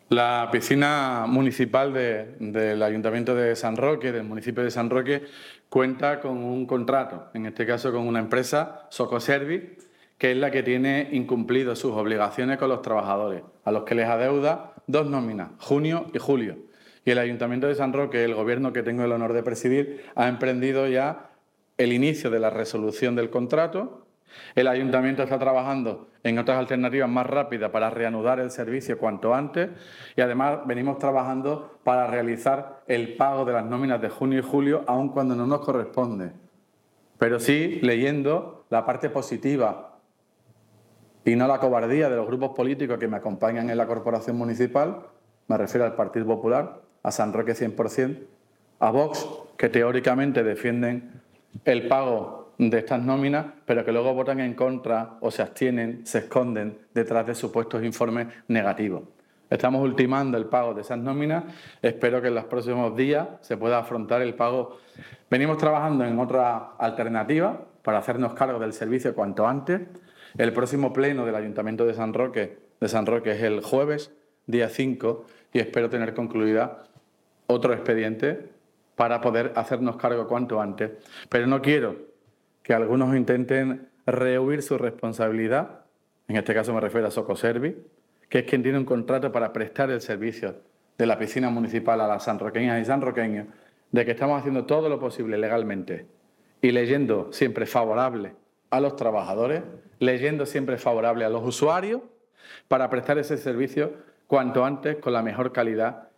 La piscina municipal del Ayuntamiento de San Roque, del municipio de San Roque, cuenta con un contrato, en este caso con una empresa, Socoservi, que es la que tiene incumplido sus obligaciones con los trabajadores, a los que les adeuda 2 nóminas, junio y julio. Y el Ayuntamiento de San Roque, el gobierno que tengo el honor de presidir, ha emprendido ya el inicio de la resolución del contrato. El Ayuntamiento está trabajando en otras alternativas más rápidas para reanudar el servicio cuanto antes y además venimos trabajando para realizar el pago de las nóminas de junio y julio, aun cuando no nos corresponde. Pero sí leyendo la parte positiva y no la cobardía de los grupos políticos que me acompañan en la corporación municipal, me refiero al Partido Popular, a San Roque 100%, a Vox, que teóricamente defienden el pago de estas nóminas, pero que luego votan en contra o se abstienen, se esconden detrás de supuestos informes negativos. Estamos ultimando el pago de esas nóminas, espero que en los próximos días se pueda afrontar el pago. Venimos trabajando en otra alternativa para hacernos cargo del servicio cuanto antes. El próximo pleno del Ayuntamiento de San Roque es el jueves, día 5, y espero tener concluida otro expediente para poder hacernos cargo cuanto antes. Pero no quiero que algunos intenten rehuir su responsabilidad, en este caso me refiero a Socoservi, que es quien tiene un contrato para prestar el servicio de la piscina municipal a las sanroqueñas y sanroqueños, de que estamos haciendo todo lo posible legalmente y leyendo siempre favorable a los trabajadores, leyendo siempre favorable a los usuarios, para prestar ese servicio cuanto antes con la mejor calidad